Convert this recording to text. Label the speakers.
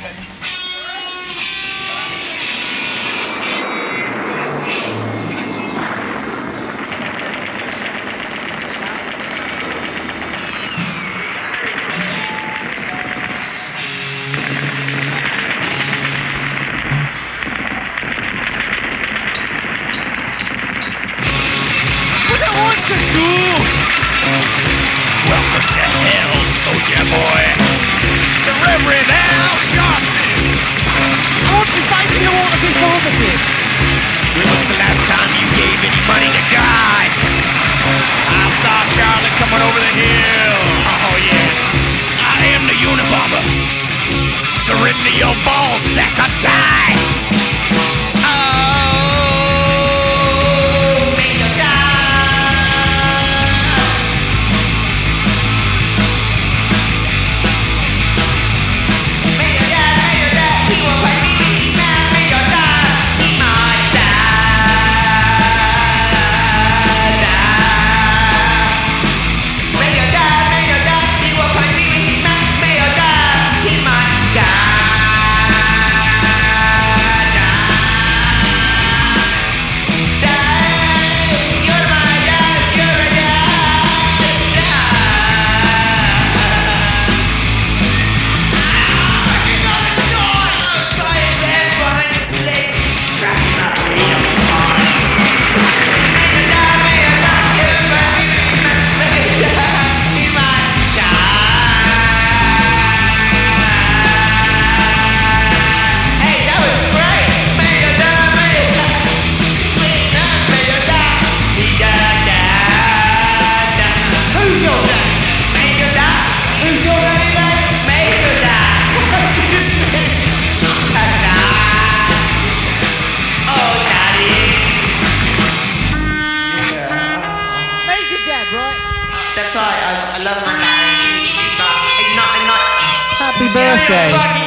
Speaker 1: Welcome to hell, soldier boy. The Reverend Al Sharpton.
Speaker 2: I want to fight in the water before the did.
Speaker 1: When was the last time you gave any money to God? I saw Charlie coming over the hill. Oh yeah. I am the Unabomber. Surrender your ball sack or die.
Speaker 2: Happy birthday.